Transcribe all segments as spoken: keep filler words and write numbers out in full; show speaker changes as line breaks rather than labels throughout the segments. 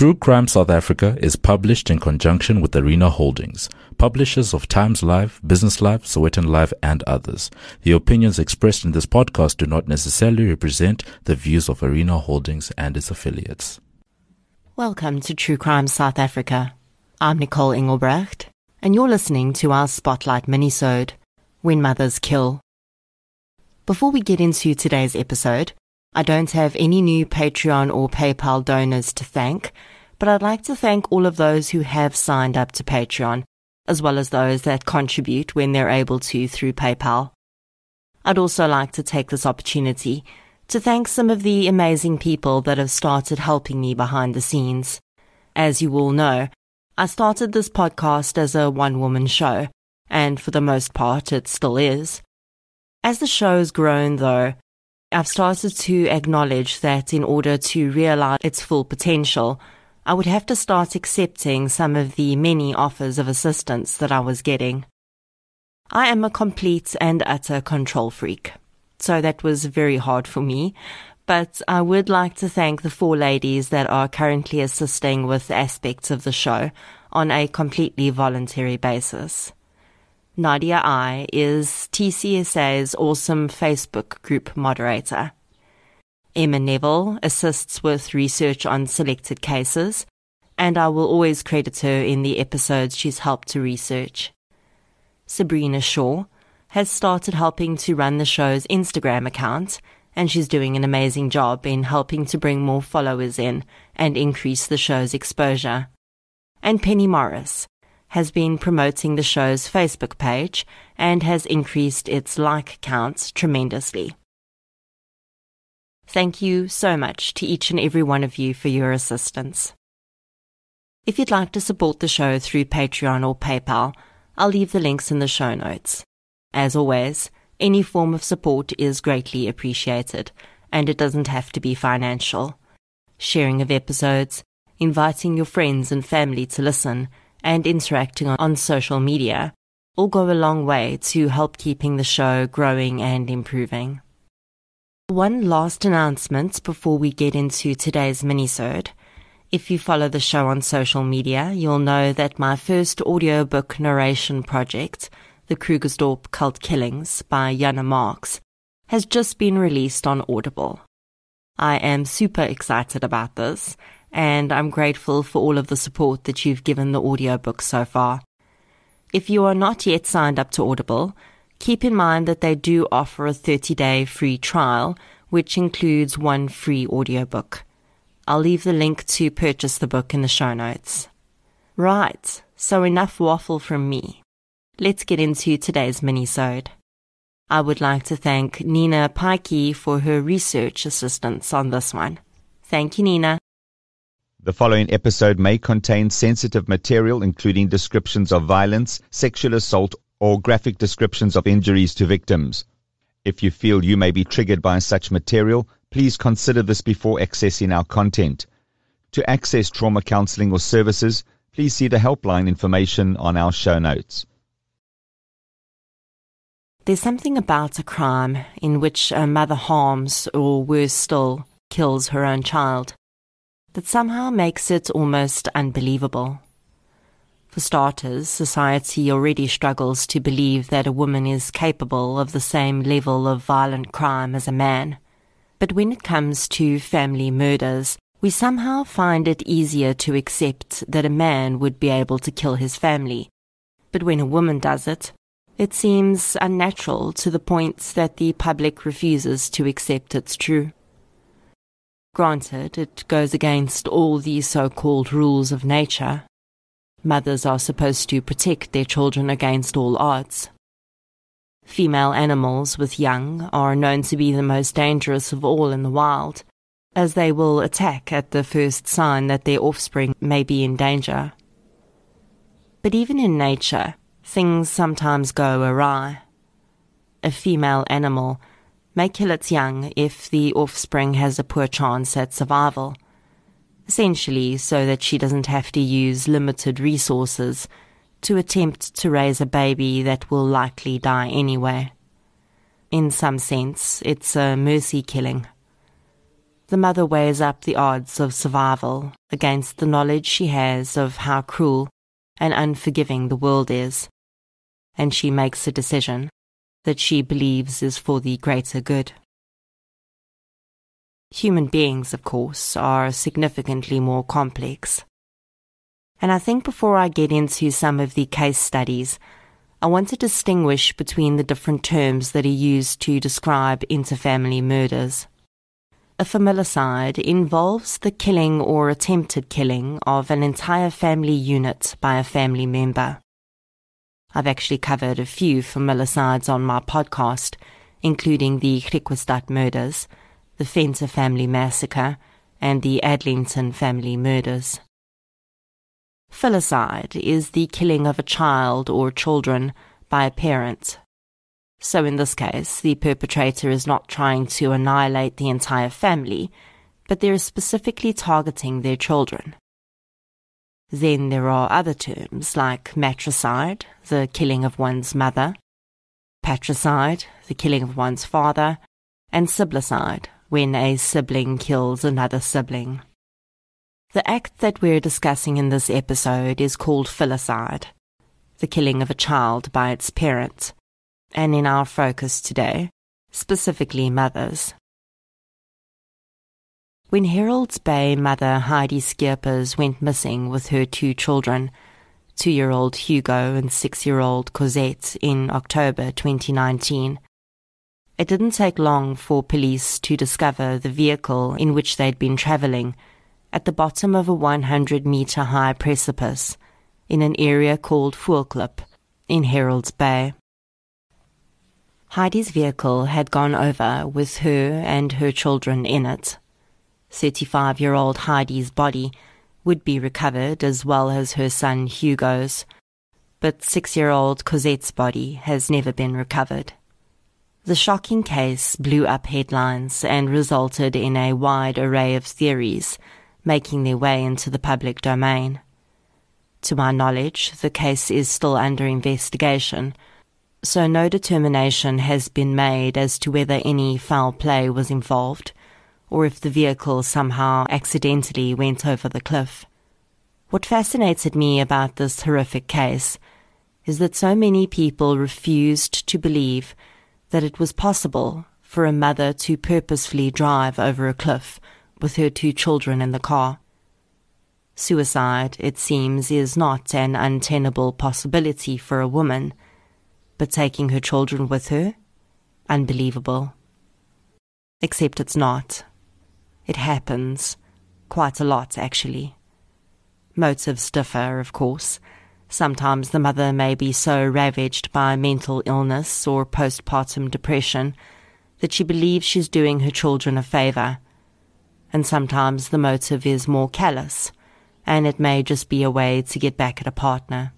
True Crime South Africa is published in conjunction with Arena Holdings, publishers of Times Live, Business Live, Sowetan Live, and others. The opinions expressed in this podcast do not necessarily represent the views of Arena Holdings and its affiliates.
Welcome to True Crime South Africa. I'm Nicole Engelbrecht, and you're listening to our Spotlight minisode, When Mothers Kill. Before we get into today's episode, I don't have any new Patreon or PayPal donors to thank, but I'd like to thank all of those who have signed up to Patreon, as well as those that contribute when they're able to through PayPal. I'd also like to take this opportunity to thank some of the amazing people that have started helping me behind the scenes. As you all know, I started this podcast as a one-woman show, and for the most part it still is. As the show's grown, though, I've started to acknowledge that in order to realize its full potential, I would have to start accepting some of the many offers of assistance that I was getting. I am a complete and utter control freak, so that was very hard for me, but I would like to thank the four ladies that are currently assisting with aspects of the show on a completely voluntary basis. Nadia I is T C S A's awesome Facebook group moderator. Emma Neville assists with research on selected cases, and I will always credit her in the episodes she's helped to research. Sabrina Shaw has started helping to run the show's Instagram account, and she's doing an amazing job in helping to bring more followers in and increase the show's exposure. And Penny Morris has been promoting the show's Facebook page and has increased its like counts tremendously. Thank you so much to each and every one of you for your assistance. If you'd like to support the show through Patreon or PayPal, I'll leave the links in the show notes. As always, any form of support is greatly appreciated, and it doesn't have to be financial. Sharing of episodes, inviting your friends and family to listen, and interacting on, on social media all go a long way to help keeping the show growing and improving. One last announcement before we get into today's minisode. If you follow the show on social media, you'll know that my first audiobook narration project, The Krugersdorp Cult Killings by Jana Marx, has just been released on Audible. I am super excited about this, and I'm grateful for all of the support that you've given the audiobook so far. If you are not yet signed up to Audible, keep in mind that they do offer a thirty-day free trial, which includes one free audiobook. I'll leave the link to purchase the book in the show notes. Right, so enough waffle from me. Let's get into today's minisode. I would like to thank Nina Pikey for her research assistance on this one. Thank you, Nina.
The following episode may contain sensitive material, including descriptions of violence, sexual assault, or graphic descriptions of injuries to victims. If you feel you may be triggered by such material, please consider this before accessing our content. To access trauma counseling or services, please see the helpline information on our show notes.
There's something about a crime in which a mother harms, or worse still, kills her own child, that somehow makes it almost unbelievable. For starters, society already struggles to believe that a woman is capable of the same level of violent crime as a man. But when it comes to family murders, we somehow find it easier to accept that a man would be able to kill his family. But when a woman does it, it seems unnatural to the point that the public refuses to accept it's true. Granted, it goes against all the so-called rules of nature. Mothers are supposed to protect their children against all odds. Female animals with young are known to be the most dangerous of all in the wild, as they will attack at the first sign that their offspring may be in danger. But even in nature, things sometimes go awry. A female animal may kill its young if the offspring has a poor chance at survival, essentially so that she doesn't have to use limited resources to attempt to raise a baby that will likely die anyway. In some sense, it's a mercy killing. the mother weighs up the odds of survival against the knowledge she has of how cruel and unforgiving the world is, and she makes a decision that she believes is for the greater good. Human beings, of course, are significantly more complex. And I think before I get into some of the case studies, I want to distinguish between the different terms that are used to describe interfamily murders. A familicide involves the killing or attempted killing of an entire family unit by a family member. I've actually covered a few familicides on my podcast, including the Griquastad murders, the Venter family massacre, and the Adlington family murders. Filicide is the killing of a child or children by a parent. So in this case, the perpetrator is not trying to annihilate the entire family, but they are specifically targeting their children. Then there are other terms like matricide, the killing of one's mother, patricide, the killing of one's father, and siblicide, when a sibling kills another sibling. The act that we're discussing in this episode is called filicide, the killing of a child by its parent, and in our focus today, specifically mothers. When Harold's Bay mother Heidi Skeepers went missing with her two children, two-year-old Hugo and six-year-old Cosette, in October twenty nineteen, it didn't take long for police to discover the vehicle in which they'd been travelling at the bottom of a one hundred metre high precipice in an area called Voelklip in Harold's Bay. Heidi's vehicle had gone over with her and her children in it. thirty-five-year-old Heidi's body would be recovered as well as her son Hugo's, but six-year-old Cosette's body has never been recovered. The shocking case blew up headlines and resulted in a wide array of theories making their way into the public domain. To my knowledge, the case is still under investigation, so no determination has been made as to whether any foul play was involved, or if the vehicle somehow accidentally went over the cliff. What fascinated me about this horrific case is that so many people refused to believe that it was possible for a mother to purposefully drive over a cliff with her two children in the car. Suicide, it seems, is not an untenable possibility for a woman, but taking her children with her? Unbelievable. Except it's not. It happens. Quite a lot, actually. Motives differ, of course. Sometimes the mother may be so ravaged by mental illness or postpartum depression that she believes she's doing her children a favour. And sometimes the motive is more callous, and it may just be a way to get back at a partner.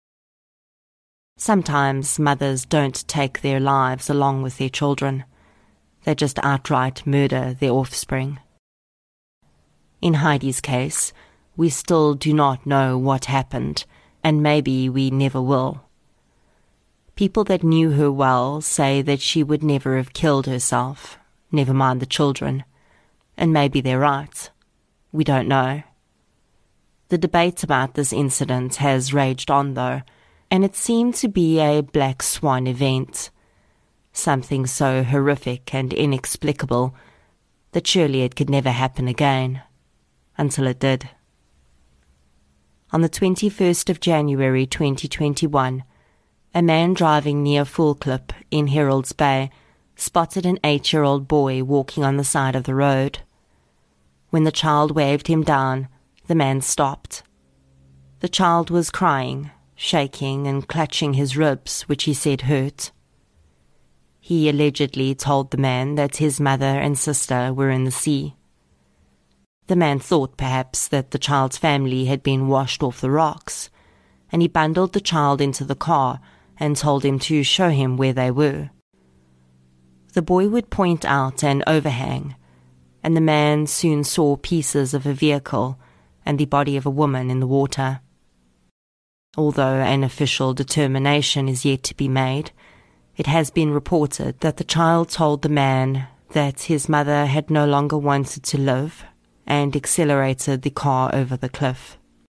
Sometimes mothers don't take their lives along with their children. They just outright murder their offspring. In Heidi's case, we still do not know what happened, and maybe we never will. People that knew her well say that she would never have killed herself, never mind the children, and maybe they're right. We don't know. The debate about this incident has raged on, though, and it seemed to be a black swan event, something so horrific and inexplicable that surely it could never happen again, until it did. On the twenty-first of January twenty twenty-one, a man driving near Voelklip in Harold's Bay spotted an eight-year-old boy walking on the side of the road. When the child waved him down, the man stopped. The child was crying, shaking and clutching his ribs, which he said hurt. He allegedly told the man that his mother and sister were in the sea. The man thought perhaps that the child's family had been washed off the rocks, and he bundled the child into the car and told him to show him where they were. The boy would point out an overhang, and the man soon saw pieces of a vehicle and the body of a woman in the water. Although an official determination is yet to be made, it has been reported that the child told the man that his mother had no longer wanted to live and accelerated the car over the cliff.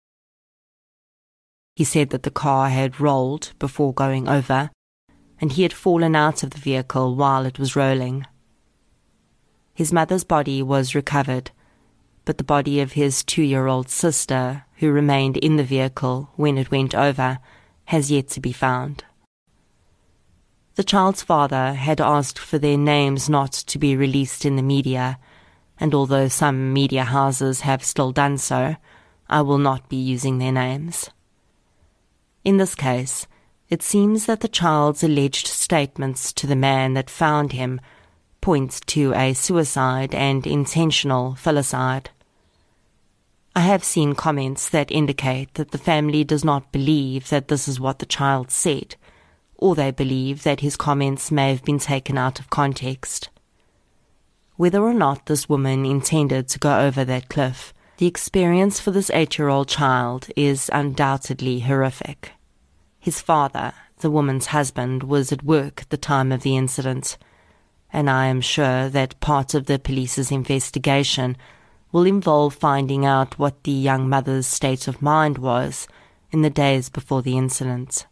He said that the car had rolled before going over, and he had fallen out of the vehicle while it was rolling. His mother's body was recovered, but the body of his two-year-old sister, who remained in the vehicle when it went over, has yet to be found. The child's father had asked for their names not to be released in the media, and although some media houses have still done so, I will not be using their names. In this case, it seems that the child's alleged statements to the man that found him point to a suicide and intentional filicide. I have seen comments that indicate that the family does not believe that this is what the child said, or they believe that his comments may have been taken out of context. Whether or not this woman intended to go over that cliff, the experience for this eight-year-old child is undoubtedly horrific. His father, the woman's husband, was at work at the time of the incident, and I am sure that part of the police's investigation will involve finding out what the young mother's state of mind was in the days before the incident.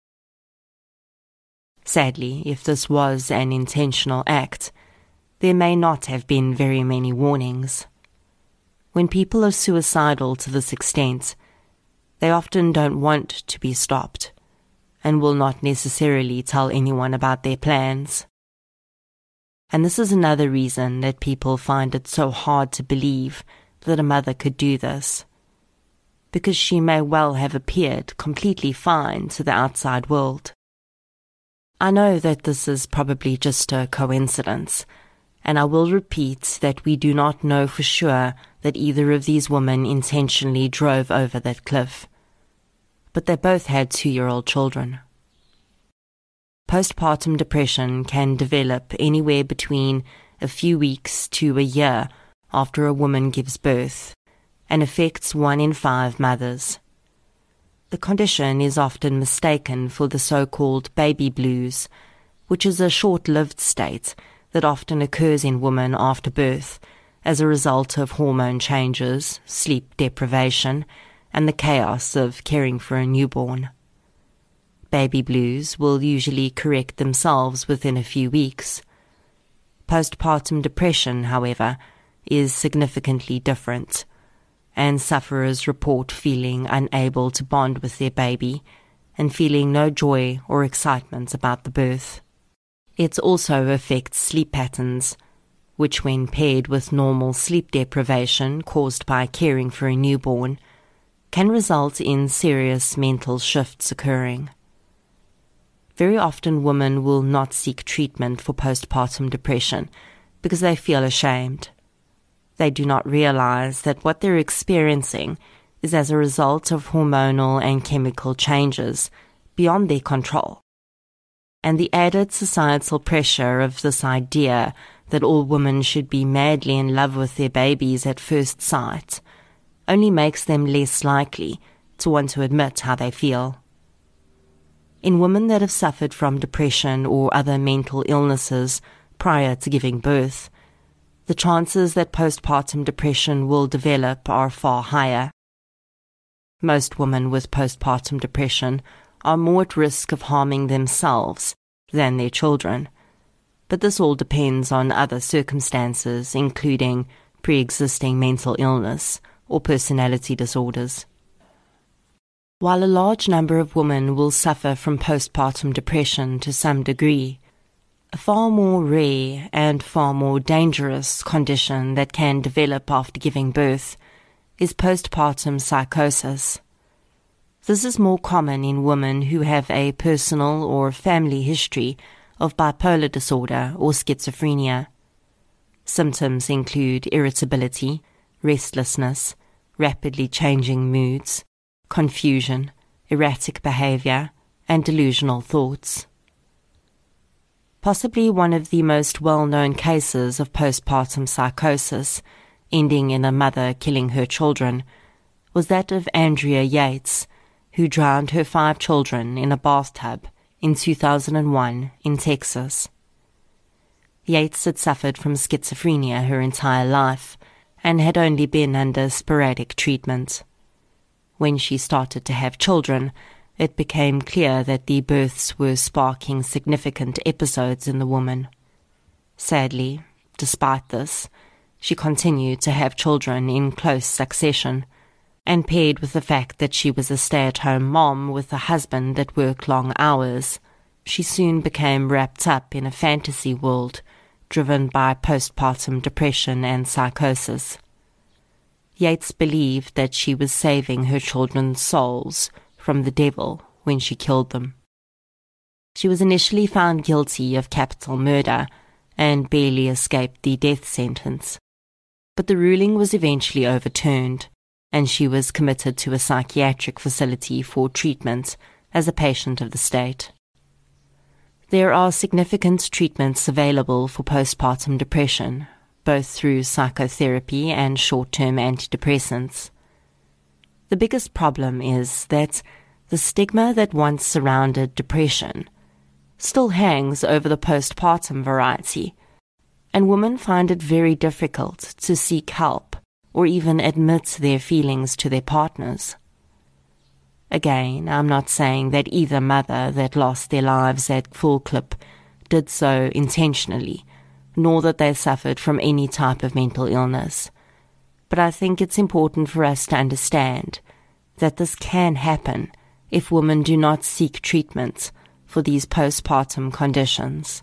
Sadly, if this was an intentional act, there may not have been very many warnings. When people are suicidal to this extent, they often don't want to be stopped, and will not necessarily tell anyone about their plans. And this is another reason that people find it so hard to believe that a mother could do this, because she may well have appeared completely fine to the outside world. I know that this is probably just a coincidence, and I will repeat that we do not know for sure that either of these women intentionally drove over that cliff, but they both had two-year-old children. Postpartum depression can develop anywhere between a few weeks to a year after a woman gives birth, and affects one in five mothers. The condition is often mistaken for the so-called baby blues, which is a short-lived state that often occurs in women after birth as a result of hormone changes, sleep deprivation, and the chaos of caring for a newborn. Baby blues will usually correct themselves within a few weeks. Postpartum depression, however, is significantly different, and sufferers report feeling unable to bond with their baby and feeling no joy or excitement about the birth. It also affects sleep patterns, which when paired with normal sleep deprivation caused by caring for a newborn, can result in serious mental shifts occurring. Very often women will not seek treatment for postpartum depression because they feel ashamed. They do not realize that what they're experiencing is as a result of hormonal and chemical changes beyond their control. And the added societal pressure of this idea that all women should be madly in love with their babies at first sight only makes them less likely to want to admit how they feel. In women that have suffered from depression or other mental illnesses prior to giving birth, the chances that postpartum depression will develop are far higher. Most women with postpartum depression are more at risk of harming themselves than their children, but this all depends on other circumstances, including pre-existing mental illness or personality disorders. While a large number of women will suffer from postpartum depression to some degree, a far more rare and far more dangerous condition that can develop after giving birth is postpartum psychosis. This is more common in women who have a personal or family history of bipolar disorder or schizophrenia. Symptoms include irritability, restlessness, rapidly changing moods, confusion, erratic behavior, and delusional thoughts. Possibly one of the most well-known cases of postpartum psychosis, ending in a mother killing her children, was that of Andrea Yates, who drowned her five children in a bathtub in two thousand one in Texas. Yates had suffered from schizophrenia her entire life and had only been under sporadic treatment. When she started to have children, it became clear that the births were sparking significant episodes in the woman. Sadly, despite this, she continued to have children in close succession, and paired with the fact that she was a stay-at-home mom with a husband that worked long hours, she soon became wrapped up in a fantasy world driven by postpartum depression and psychosis. Yates believed that she was saving her children's souls from the devil when she killed them. She was initially found guilty of capital murder and barely escaped the death sentence, but the ruling was eventually overturned, and she was committed to a psychiatric facility for treatment as a patient of the state. There are significant treatments available for postpartum depression, both through psychotherapy and short-term antidepressants. The biggest problem is that the stigma that once surrounded depression still hangs over the postpartum variety, and women find it very difficult to seek help or even admit their feelings to their partners. Again, I'm not saying that either mother that lost their lives at full clip did so intentionally, nor that they suffered from any type of mental illness. But I think it's important for us to understand that this can happen if women do not seek treatment for these postpartum conditions.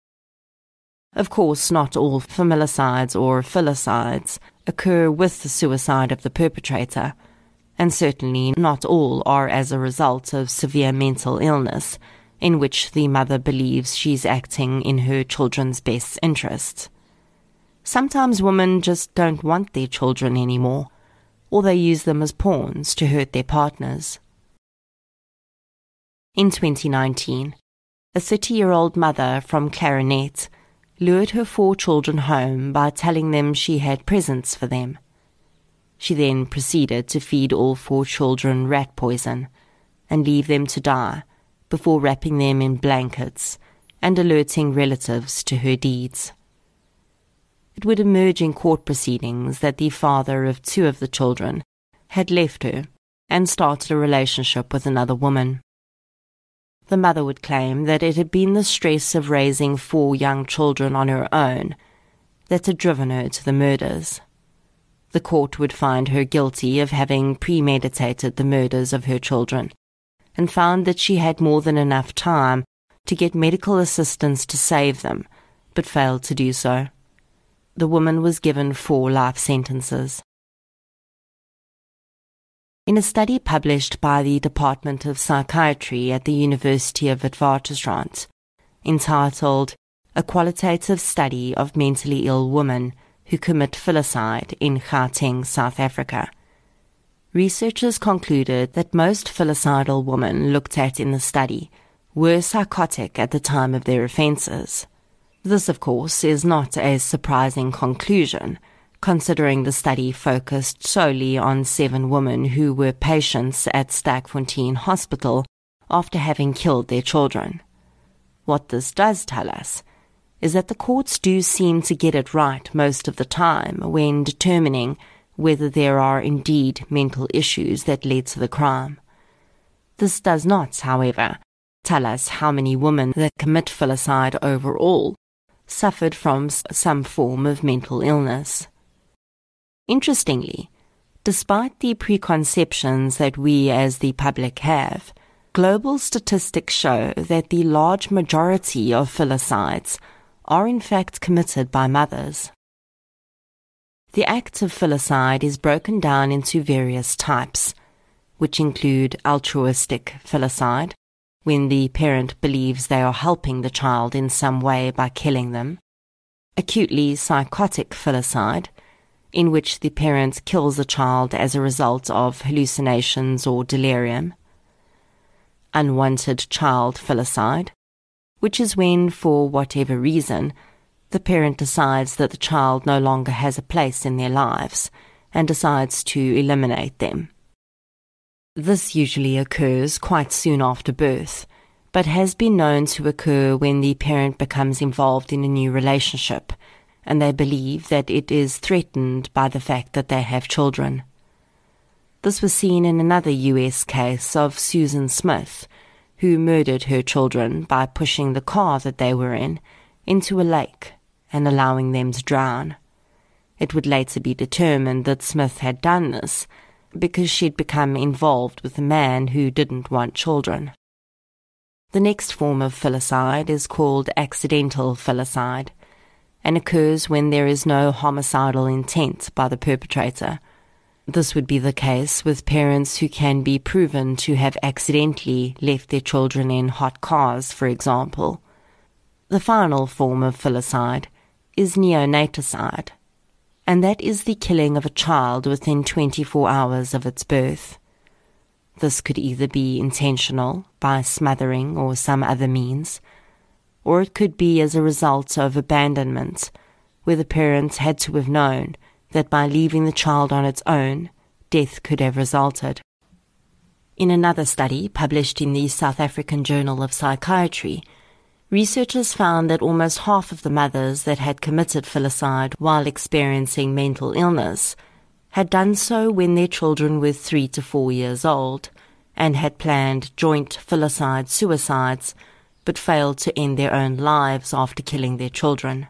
Of course, not all familicides or filicides occur with the suicide of the perpetrator, and certainly not all are as a result of severe mental illness in which the mother believes she's acting in her children's best interests. Sometimes women just don't want their children anymore, or they use them as pawns to hurt their partners. In twenty nineteen, a thirty-year-old mother from Clarinet lured her four children home by telling them she had presents for them. She then proceeded to feed all four children rat poison and leave them to die before wrapping them in blankets and alerting relatives to her deeds. It would emerge in court proceedings that the father of two of the children had left her and started a relationship with another woman. The mother would claim that it had been the stress of raising four young children on her own that had driven her to the murders. The court would find her guilty of having premeditated the murders of her children, and found that she had more than enough time to get medical assistance to save them, but failed to do so. The woman was given four life sentences. In a study published by the Department of Psychiatry at the University of Witwatersrand, entitled A Qualitative Study of Mentally Ill Women Who Commit Filicide in Gauteng, South Africa, researchers concluded that most filicidal women looked at in the study were psychotic at the time of their offences. This, of course, is not a surprising conclusion, considering the study focused solely on seven women who were patients at Sterkfontein Hospital after having killed their children. What this does tell us is that the courts do seem to get it right most of the time when determining whether there are indeed mental issues that led to the crime. This does not, however, tell us how many women that commit filicide overall suffered from some form of mental illness. Interestingly, despite the preconceptions that we as the public have, global statistics show that the large majority of filicides are in fact committed by mothers. The act of filicide is broken down into various types, which include altruistic filicide, when the parent believes they are helping the child in some way by killing them; acutely psychotic filicide, in which the parent kills a child as a result of hallucinations or delirium; unwanted child filicide, which is when, for whatever reason, the parent decides that the child no longer has a place in their lives and decides to eliminate them. This usually occurs quite soon after birth, but has been known to occur when the parent becomes involved in a new relationship, and they believe that it is threatened by the fact that they have children. This was seen in another U S case of Susan Smith, who murdered her children by pushing the car that they were in into a lake and allowing them to drown. It would later be determined that Smith had done this because she'd become involved with a man who didn't want children. The next form of filicide is called accidental filicide and occurs when there is no homicidal intent by the perpetrator. This would be the case with parents who can be proven to have accidentally left their children in hot cars, for example. The final form of filicide is neonaticide, and that is the killing of a child within twenty-four hours of its birth. This could either be intentional, by smothering or some other means, or it could be as a result of abandonment, where the parents had to have known that by leaving the child on its own, death could have resulted. In another study published in the South African Journal of Psychiatry, researchers found that almost half of the mothers that had committed filicide while experiencing mental illness had done so when their children were three to four years old and had planned joint filicide suicides but failed to end their own lives after killing their children.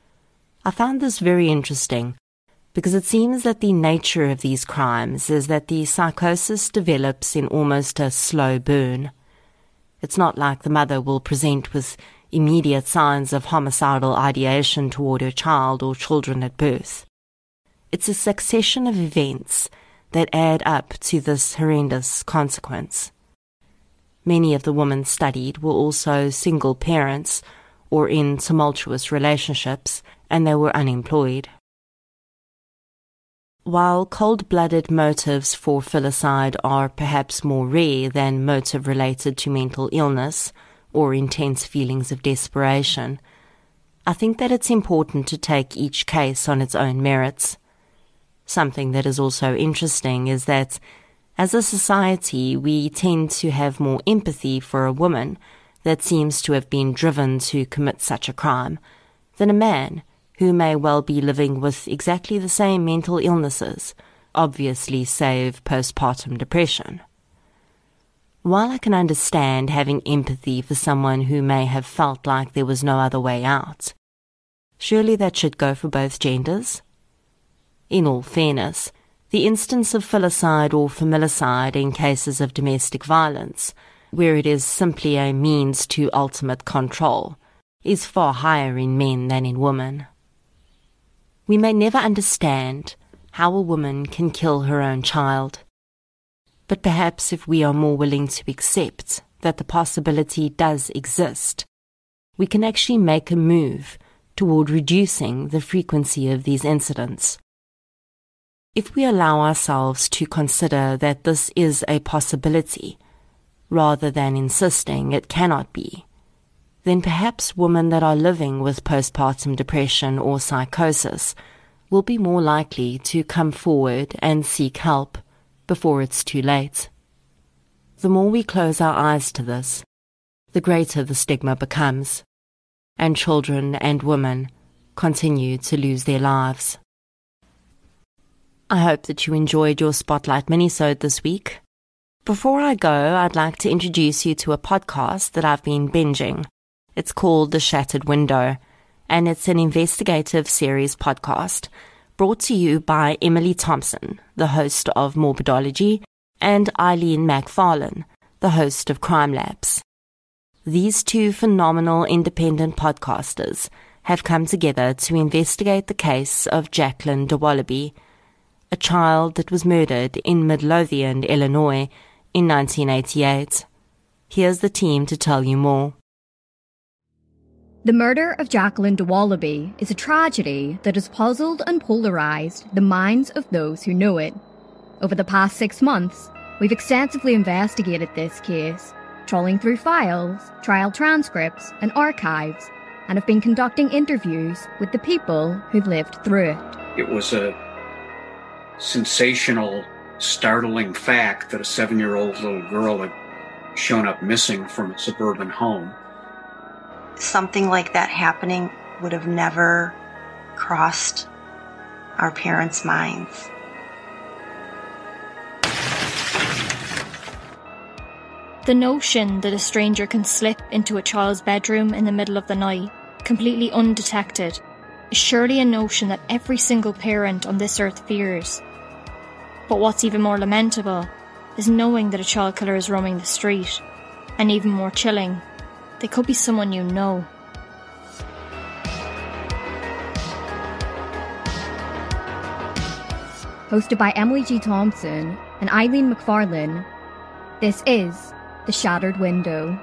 I found this very interesting because it seems that the nature of these crimes is that the psychosis develops in almost a slow burn. It's not like the mother will present with immediate signs of homicidal ideation toward her child or children at birth. It's a succession of events that add up to this horrendous consequence. Many of the women studied were also single parents or in tumultuous relationships, and they were unemployed. While cold-blooded motives for filicide are perhaps more rare than motive related to mental illness or intense feelings of desperation, I think that it's important to take each case on its own merits. Something that is also interesting is that, as a society, we tend to have more empathy for a woman that seems to have been driven to commit such a crime than a man who may well be living with exactly the same mental illnesses, obviously save postpartum depression. While I can understand having empathy for someone who may have felt like there was no other way out, surely that should go for both genders? In all fairness, the instance of filicide or familicide in cases of domestic violence, where it is simply a means to ultimate control, is far higher in men than in women. We may never understand how a woman can kill her own child, but perhaps if we are more willing to accept that the possibility does exist, we can actually make a move toward reducing the frequency of these incidents. If we allow ourselves to consider that this is a possibility, rather than insisting it cannot be, then perhaps women that are living with postpartum depression or psychosis will be more likely to come forward and seek help before it's too late. The more we close our eyes to this, the greater the stigma becomes, and children and women continue to lose their lives. I hope that you enjoyed your Spotlight minisode this week. Before I go, I'd like to introduce you to a podcast that I've been binging. It's called The Shattered Window, and it's an investigative series podcast brought to you by Emily Thompson, the host of Morbidology, and Eileen McFarlane, the host of Crime Labs. These two phenomenal independent podcasters have come together to investigate the case of Jacqueline de Wallaby, a child that was murdered in Midlothian, Illinois, in nineteen eighty-eight. Here's the team to tell you more.
The murder of Jacqueline de Wallaby is a tragedy that has puzzled and polarized the minds of those who know it. Over the past six months, we've extensively investigated this case, trawling through files, trial transcripts, and archives, and have been conducting interviews with the people who've lived through it.
It was a sensational, startling fact that a seven-year-old little girl had shown up missing from a suburban home.
Something like that happening would have never crossed our parents' minds.
The notion that a stranger can slip into a child's bedroom in the middle of the night, completely undetected, is surely a notion that every single parent on this earth fears. But what's even more lamentable is knowing that a child killer is roaming the street, and even more chilling, they could be someone you know.
Hosted by Emily G. Thompson and Eileen McFarlane, this is The Shattered Window.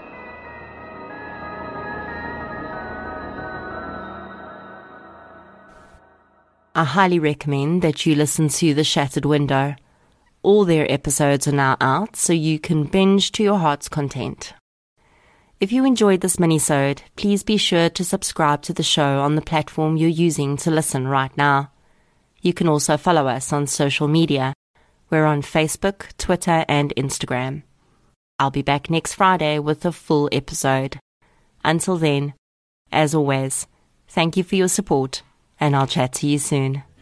I highly recommend that you listen to The Shattered Window. All their episodes are now out, so you can binge to your heart's content. If you enjoyed this minisode, please be sure to subscribe to the show on the platform you're using to listen right now. You can also follow us on social media. We're on Facebook, Twitter, and Instagram. I'll be back next Friday with a full episode. Until then, as always, thank you for your support, and I'll chat to you soon.